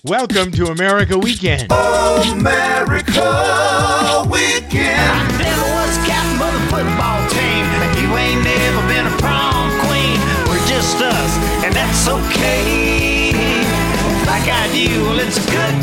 Welcome to America Weekend. America Weekend. I never was captain of the football team. You ain't never been a prom queen. We're just us, and that's okay. Like I do, well, it's a good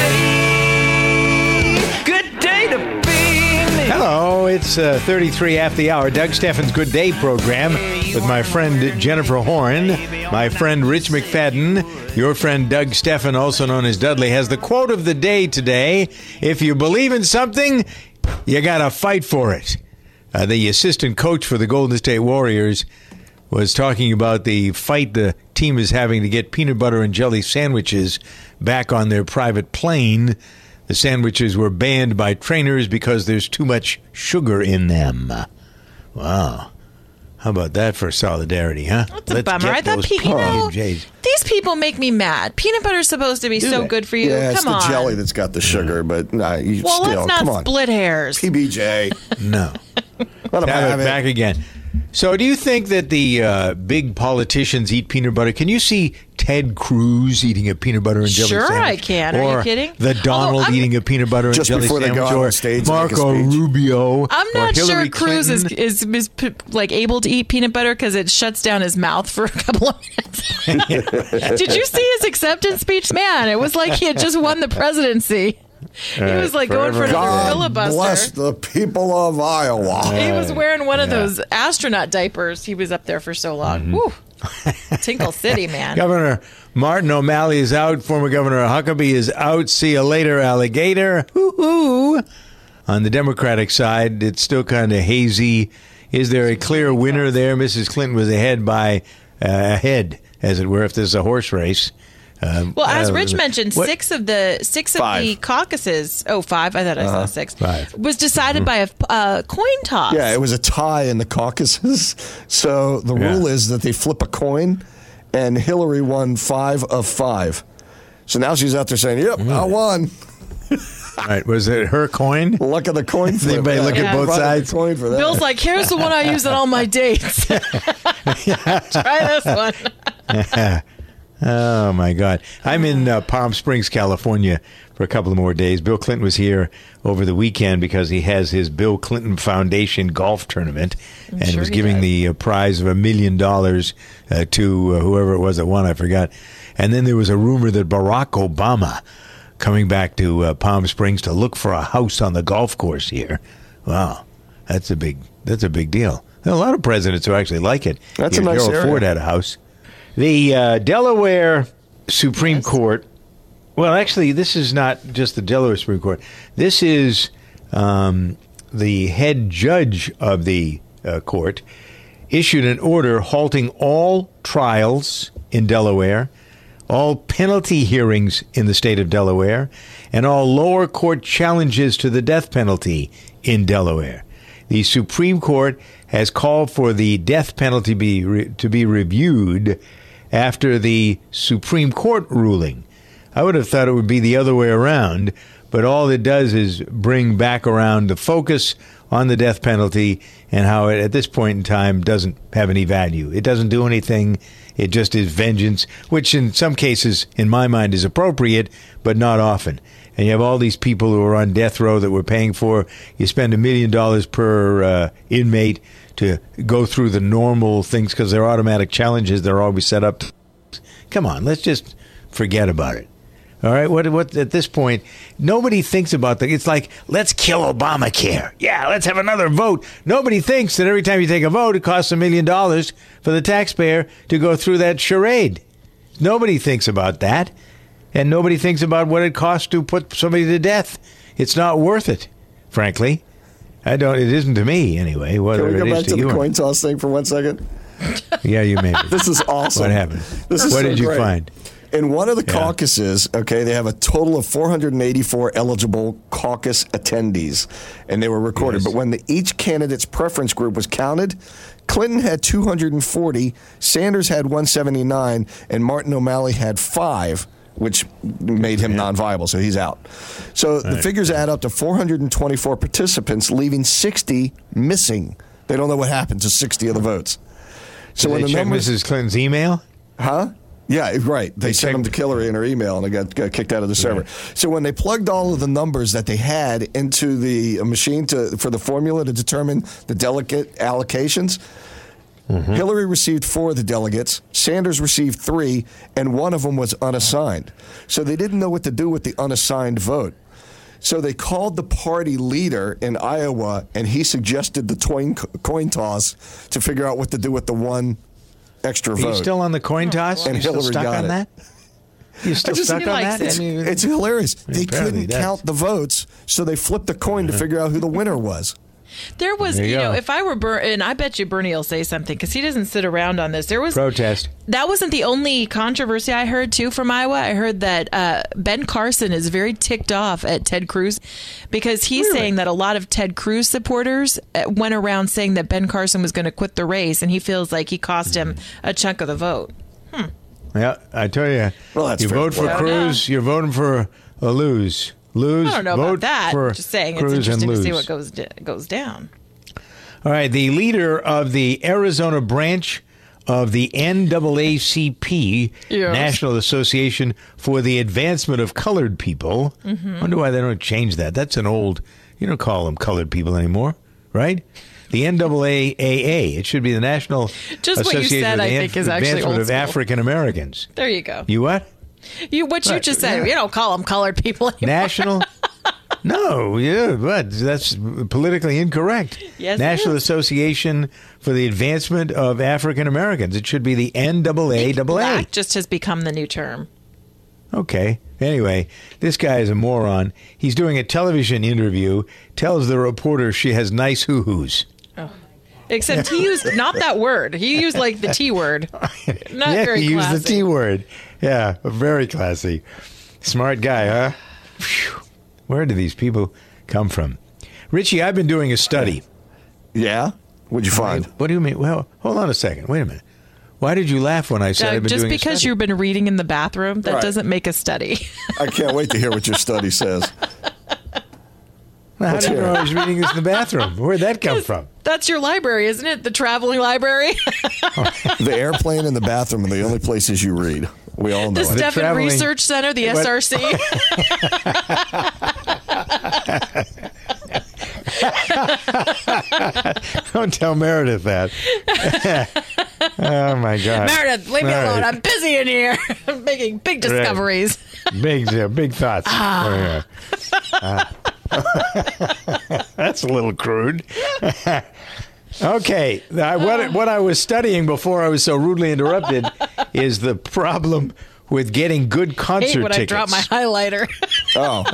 day. Good day to be me. Hello, it's 33 after the hour. Doug Steffens' Good Day program with my friend Jennifer Horn, my friend Rich McFadden. Your friend Doug Steffen, also known as Dudley, has the quote of the day today. If you believe in something, you got to fight for it. The assistant coach for the Golden State Warriors was talking about the fight the team is having to get peanut butter and jelly sandwiches back on their private plane. The sandwiches were banned by trainers because there's too much sugar in them. Wow. How about that for solidarity, huh? That's a bummer. I thought these people make me mad. Peanut butter is supposed to be so good for you. Yeah, Come on. it's the jelly that's got the sugar, but you Well, still, let's come not on. split hairs. PBJ. No. Let him have it. Back again. So do you think that the big politicians eat peanut butter? Can you see Ted Cruz eating a peanut butter and jelly Sure, sandwich? I can. Are Or you kidding? the Donald eating a peanut butter and Just jelly before they sandwich? go out Or on stage and make a Marco speech. Rubio? I'm or not Hillary sure Cruz is Clinton? like able to eat peanut butter because it shuts down his mouth for a couple of minutes. Did you see his acceptance speech? Man, it was like he had just won the presidency. He was like going for another God filibuster. bless the people of Iowa. He was wearing one of those astronaut diapers. He was up there for so long. Woo. Tinkle City, man. Governor Martin O'Malley is out. Former Governor Huckabee is out. See you later, alligator. Hoo-hoo. On the Democratic side, it's still kind of hazy. Is there a clear winner there? Mrs. Clinton was ahead, as it were, if there's a horse race. Well, as Rich mentioned, what- six of the caucuses. Oh, five. I thought I saw six. Five. Was decided by a coin toss. Yeah, it was a tie in the caucuses. So the rule is that they flip a coin, and Hillary won 5 of 5. So now she's out there saying, yep, I won. All right, was it her coin? Luck of the coin flip. Anybody look at both Right, sides? the coin for that. Bill's like, here's the one I use on all my dates. Try this one. Oh, my God. I'm in Palm Springs, California for a couple of more days. Bill Clinton was here over the weekend because he has his Bill Clinton Foundation golf tournament and was giving the prize of $1 million to whoever it was that won. I forgot. And then there was a rumor that Barack Obama coming back to Palm Springs to look for a house on the golf course here. Wow. That's a big deal. There are a lot of presidents who actually like it. That's a nice Gerald area. Ford had a house. The Delaware Supreme Court, well, actually, this is not just the Delaware Supreme Court. This is the head judge of the court issued an order halting all trials in Delaware, all penalty hearings in the state of Delaware, and all lower court challenges to the death penalty in Delaware. The Supreme Court has called for the death penalty to be reviewed after the Supreme Court ruling. I would have thought it would be the other way around, but all it does is bring back around the focus on the death penalty and how it, at this point in time, doesn't have any value. It doesn't do anything. It just is vengeance, which in some cases, in my mind, is appropriate, but not often. And you have all these people who are on death row that we're paying for. You spend $1 million per inmate to go through the normal things because they're automatic challenges. They're always set up. Come on, let's just forget about it. All right, what at this point, nobody thinks about that. It's like, let's kill Obamacare. Yeah, let's have another vote. Nobody thinks that every time you take a vote, it costs $1 million for the taxpayer to go through that charade. Nobody thinks about that. And nobody thinks about what it costs to put somebody to death. It's not worth it, frankly. It isn't to me, anyway. Whether Can we go it is back to you the or- coin toss thing for 1 second? Yeah, you may. This is awesome. What happened? This is What so did you great. find? In one of the caucuses, they have a total of 484 eligible caucus attendees, and they were recorded. Yes. But when each candidate's preference group was counted, Clinton had 240, Sanders had 179, and Martin O'Malley had 5, which made him non-viable, so he's out. So the figures add up to 424 participants, leaving 60 missing. They don't know what happened to 60 of the votes. So Did when they the check numbers, Mrs. Clinton's email? huh? Yeah, right. They sent them to Hillary in her email, and they got kicked out of the server. Right. So when they plugged all of the numbers that they had into the machine for the formula to determine the delegate allocations, Hillary received 4 of the delegates, Sanders received 3, and one of them was unassigned. So they didn't know what to do with the unassigned vote. So they called the party leader in Iowa, and he suggested the coin toss to figure out what to do with the one extra vote. Are you still on the coin toss? And you still Hillary stuck got on it. that? You still stuck on that? It's hilarious. They Apparently couldn't that's- count the votes, so they flipped a coin to figure out who the winner was. There was, There you go. if I were and I bet you Bernie will say something because he doesn't sit around on this. There was Protest. That wasn't the only controversy I heard, too, from Iowa. I heard that Ben Carson is very ticked off at Ted Cruz because he's saying that a lot of Ted Cruz supporters went around saying that Ben Carson was going to quit the race, and he feels like he cost him a chunk of the vote. Yeah, I tell you, Well, that's you fair. vote for Well, Cruz, you're voting for a lose. Lose. I don't know vote about that. For Just saying, it's Cruz and interesting to lose. see what goes down. All right, the leader of the Arizona branch of the NAACP, Yes. National Association for the Advancement of Colored People. Wonder why they don't change that. That's an old, you don't call them colored people anymore, right? The NAACP. It should be the National Just what you Association said, for the I think, is actually Advancement old of school. African Americans. There you go. You what? What you Right, just said. yeah. You don't call them colored people anymore. National? No, yeah, but that's politically incorrect. Yes, it National is. Association for the Advancement of African Americans. It should be the NAACP. Black just has become the new term. Okay. Anyway, this guy is a moron. He's doing a television interview, tells the reporter she has nice hoo-hoos. Except he used not that word. He used like the T word. Not Yeah, very he used the classy. T word. Yeah, very classy. Smart guy, huh? Phew. Where do these people come from? Richie, I've been doing a study. Yeah? What'd you find? What do you mean? Well, hold on a second. Wait a minute. Why did you laugh when I said I've been Just doing a because study? you've been reading in the bathroom, that Right. doesn't make a study. I can't wait to hear what your study says. How Let's did you hear know it. I was reading this in the bathroom? Where'd that come from? That's your library, isn't it? The traveling library? The airplane and the bathroom are the only places you read. We all know The it. Stefan traveling- Research Center, the What? SRC. Don't tell Meredith that. Oh, my God. Meredith, leave me All alone. right. I'm busy in here. I'm making big discoveries. Big thoughts. Ah. That's a little crude. Okay, what I was studying before I was so rudely interrupted is the problem with getting good concert Hey, when tickets. I drop my highlighter. Oh,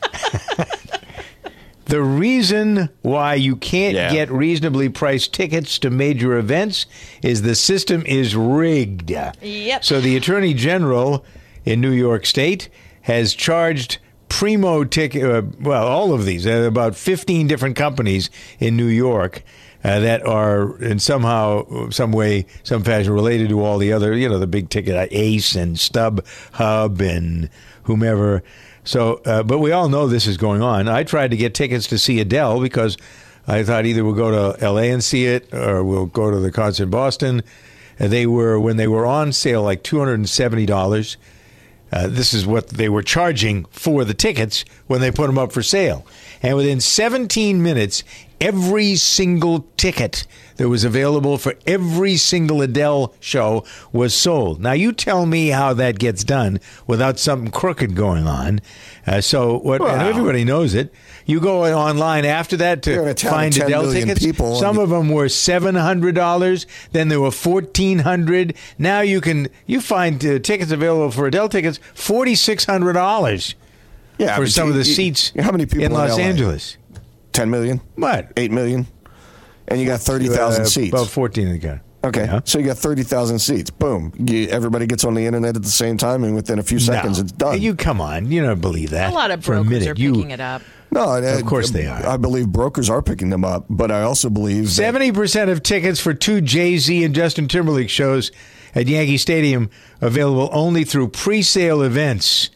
The reason why you can't Yeah. get reasonably priced tickets to major events is the system is rigged. Yep. So the Attorney General in New York State has charged primo ticket, well, all of these, about 15 different companies in New York that are in somehow, some way, some fashion related to all the other, the big ticket, Ace and StubHub and whomever. So, but we all know this is going on. I tried to get tickets to see Adele because I thought either we'll go to L.A. and see it or we'll go to the concert in Boston. When they were on sale, like $270. This is what they were charging for the tickets when they put them up for sale. And within 17 minutes, every single ticket that was available for every single Adele show was sold. Now, you tell me how that gets done without something crooked going on. And everybody knows it. You go online after that You're in to a town of find 10 Adele million tickets. people, Some and- of them were $700. Then there were $1,400. Now you find tickets available for Adele tickets $4,600 yeah. for but some of the seats How many people in Los LA? Angeles. 10 million? What? 8 million? And you got 30,000 seats. About 14 again. Okay, Yeah. so you got 30,000 seats. Boom. Everybody gets on the internet at the same time, and within a few seconds, No. it's done. You come on. You don't believe that. A lot of for a brokers minute. are picking it up. No, Of course they are. I believe brokers are picking them up, but I also believe that 70% of tickets for 2 Jay-Z and Justin Timberlake shows at Yankee Stadium available only through pre-sale events.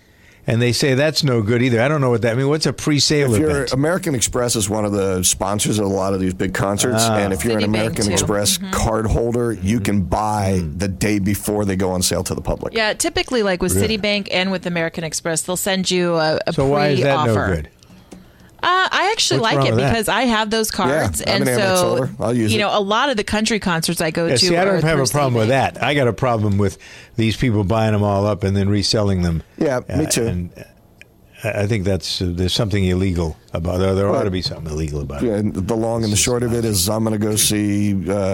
and they say that's no good either. I don't know what that means. What's a pre-sale event? American Express is one of the sponsors of a lot of these big concerts, and if you're an American Express card holder, you can buy the day before they go on sale to the public. Yeah, typically, like with Citibank and with American Express, they'll send you a So why is that no good? I actually What's like wrong it with that? because I have those cards, Yeah, I'm and an Amex so holder. I'll use it. a lot of the country concerts I go to. See, I don't have a through problem with Citibank. that. I got a problem with these people buying them all up and then reselling them. Yeah, me too. And I think there's something illegal about it. There ought to be something illegal about it. Yeah, and the long and the short of it is I'm going to go see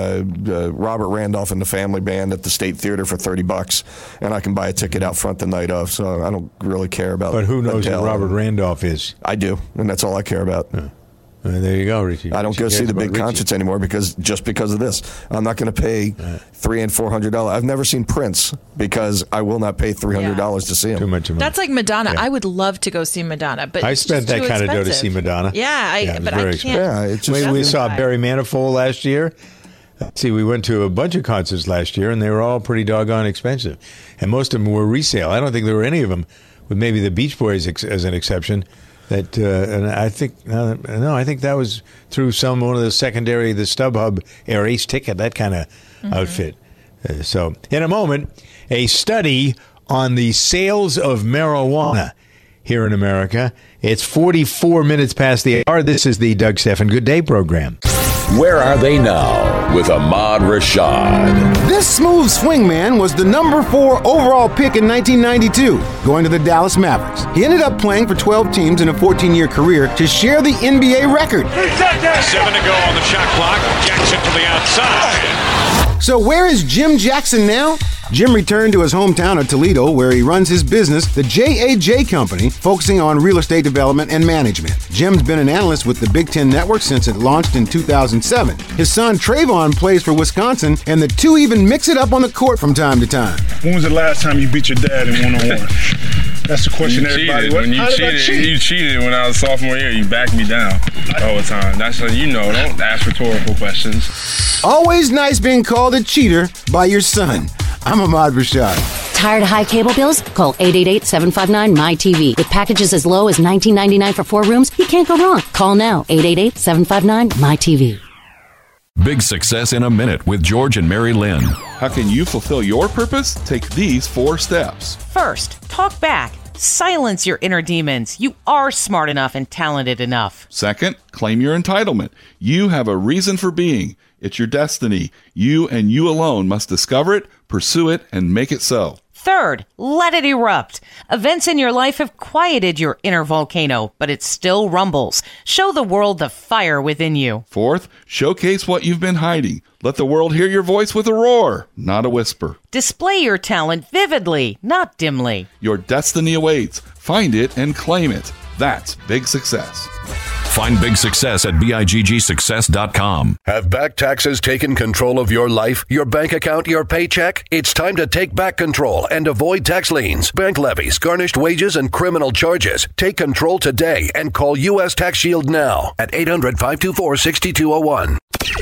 Robert Randolph and the Family Band at the State Theater for $30, and I can buy a ticket out front the night of, so I don't really care about But who knows who Adele. Robert Randolph is? I do, and that's all I care about. There you go, Richie. I don't go see the big concerts anymore because of this. I'm not going to pay $300 and $400. I've never seen Prince because I will not pay $300 to see him. Too much money. That's like Madonna. Yeah. I would love to go see Madonna, but I it's spent just that too kind of dough to expensive. see Madonna. Yeah, it was but I very can't. Yeah, it's just we saw justify. Barry Manifold last year. See, we went to a bunch of concerts last year, and they were all pretty doggone expensive. And most of them were resale. I don't think there were any of them, with maybe the Beach Boys as an exception. That and I think I think that was through one of the secondary, the StubHub Air Ace Ticket, that kind of outfit. So in a moment, a study on the sales of marijuana here in America. It's 44 minutes past the hour. This is the Doug Stephan Good Day program. Where are they now with Ahmad Rashad? This smooth swingman was the number 4 overall pick in 1992, going to the Dallas Mavericks. He ended up playing for 12 teams in a 14-year career to share the NBA record. 7 to go on the shot clock. Jackson to the outside. So where is Jim Jackson now? Jim returned to his hometown of Toledo, where he runs his business, the JAJ Company, focusing on real estate development and management. Jim's been an analyst with the Big Ten Network since it launched in 2007. His son Trayvon plays for Wisconsin, and the two even mix it up on the court from time to time. When was the last time you beat your dad in one-on-one? That's the question everybody. You cheated when I was sophomore year. You backed me down all the time. That's how you know. Don't ask rhetorical questions. Always nice being called a cheater by your son. I'm Ahmad Rashad. Tired of high cable bills? Call 888-759-MyTV. With packages as low as $19.99 for 4 rooms, you can't go wrong. Call now, 888-759-MyTV. Big Success in a Minute with George and Mary Lynn. How can you fulfill your purpose? Take these 4 steps. First, talk back. Silence your inner demons. You are smart enough and talented enough. Second, claim your entitlement. You have a reason for being. It's your destiny. You and you alone must discover it, pursue it, and make it so. Third, let it erupt. Events in your life have quieted your inner volcano, but it still rumbles. Show the world the fire within you. Fourth, showcase what you've been hiding. Let the world hear your voice with a roar, not a whisper. Display your talent vividly, not dimly. Your destiny awaits. Find it and claim it. That's big success. Find Big Success at BIGGsuccess.com. Have back taxes taken control of your life, your bank account, your paycheck? It's time to take back control and avoid tax liens, bank levies, garnished wages, and criminal charges. Take control today and call U.S. Tax Shield now at 800-524-6201.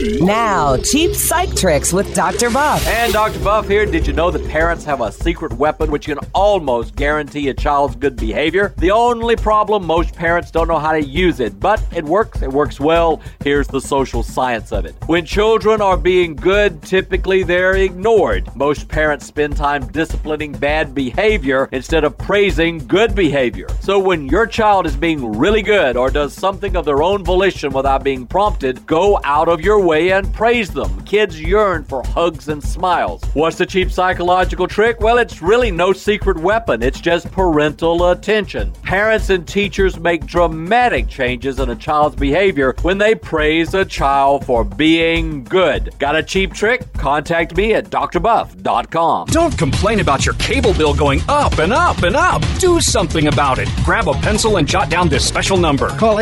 Now, cheap psych tricks with Dr. Buff. And Dr. Buff here. Did you know that parents have a secret weapon which can almost guarantee a child's good behavior? The only problem, most parents don't know how to use it, but it works well. Here's the social science of it. When children are being good, typically they're ignored. Most parents spend time disciplining bad behavior instead of praising good behavior. So when your child is being really good or does something of their own volition without being prompted, go out of your way and praise them. Kids yearn for hugs and smiles. What's the cheap psychological trick? Well, it's really no secret weapon. It's just parental attention. Parents and teachers make dramatic changes in a child's behavior when they praise a child for being good. Got a cheap trick? Contact me at drbuff.com. Don't complain about your cable bill going up and up and up. Do something about it. Grab a pencil and jot down this special number. Call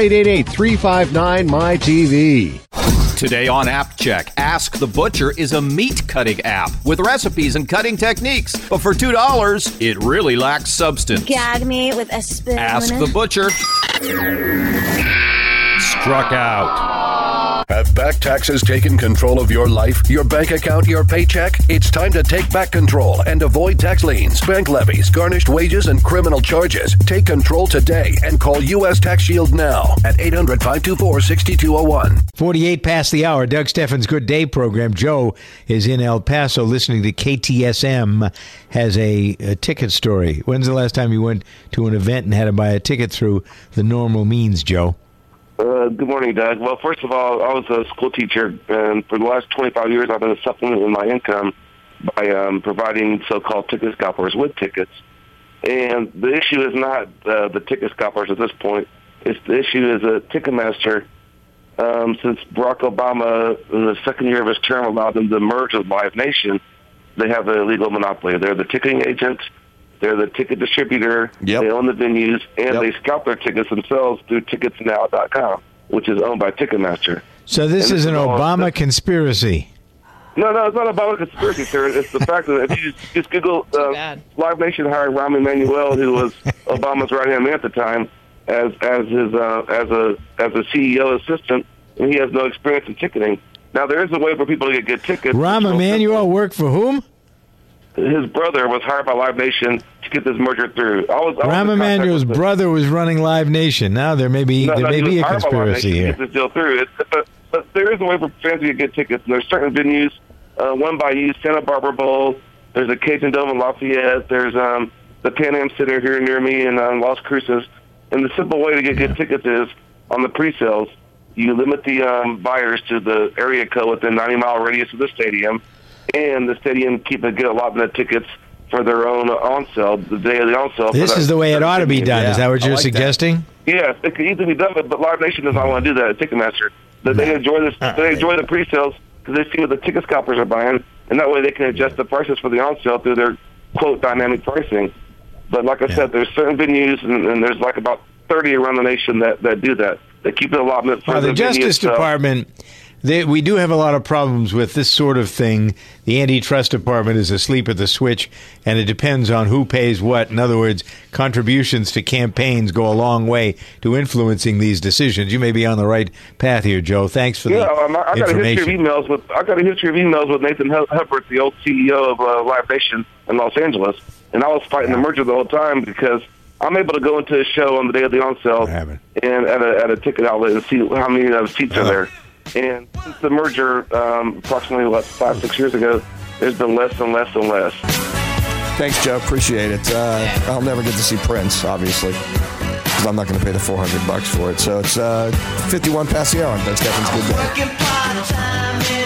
888-359-MyTV. Today on App Check, Ask the Butcher is a meat cutting app with recipes and cutting techniques. But for $2, it really lacks substance. Gag me with a spoon. Ask the Butcher. Struck out. Have back taxes taken control of your life, your bank account, your paycheck? It's time to take back control and avoid tax liens, bank levies, garnished wages, and criminal charges. Take control today and call U.S. Tax Shield now at 800-524-6201. 48 past the hour. Doug Steffens' Good Day program. Joe is in El Paso listening to KTSM, has a ticket story. When's the last time you went to an event and had to buy a ticket through the normal means, Joe? Good morning, Doug. Well, first of all, I was a school teacher, and for the last 25 years, I've been supplementing my income by providing so-called ticket scalpers with tickets. And the issue is not the ticket scalpers at this point. The issue is a Ticketmaster. Since Barack Obama, in the second year of his term, allowed them to merge with Live Nation, they have a legal monopoly. They're the ticketing agent. They're the ticket distributor. Yep. They own the venues, and they scalp their tickets themselves through ticketsnow.com, which is owned by Ticketmaster. So this is an Obama conspiracy. No, it's not about a conspiracy, sir. It's the fact that if you just Google Live Nation hired Rahm Emanuel, who was Obama's right-hand man at the time, as a CEO assistant, and he has no experience in ticketing. Now, there is a way for people to get tickets. Rahm Emanuel worked for whom? His brother was hired by Live Nation to get this merger through. Rahm Emanuel's brother was running Live Nation. Now there may be a conspiracy here. To get this deal through. But there is a way for fans to get tickets. And there's certain venues, one by you, Santa Barbara Bowl. There's a Cajun Dome in Lafayette. There's the Pan Am Center here near me in Las Cruces. And the simple way to get good tickets is on the pre-sales. You limit the buyers to the area code within 90-mile radius of the stadium. And the stadium keep a good allotment of tickets for their own on-sale, the day of the on-sale. This is the way it ought to be done. Is that what you're suggesting? Yes, it could easily be done, but Live Nation does not want to do that at Ticketmaster. They enjoy this. They enjoy the pre-sales because they see what the ticket scalpers are buying, and that way they can adjust the prices for the on-sale through their, quote, dynamic pricing. But like I said, there's certain venues, and there's like about 30 around the nation that do that. They keep an allotment for the Justice Department. We do have a lot of problems with this sort of thing. The Antitrust Department is asleep at the switch, and it depends on who pays what. In other words, contributions to campaigns go a long way to influencing these decisions. You may be on the right path here, Joe. Thanks for the information. I got a history of emails with Nathan Hubbard, the old CEO of Live Nation in Los Angeles, and I was fighting the merger the whole time because I'm able to go into a show on the day of the on-sale and at a ticket outlet and see how many seats are there. And since the merger, approximately, 5-6 years ago, there's been less and less and less. Thanks, Joe. Appreciate it. I'll never get to see Prince, obviously, because I'm not going to pay the $400 for it. So it's 51 past the hour on Doug Steffens' Good Day.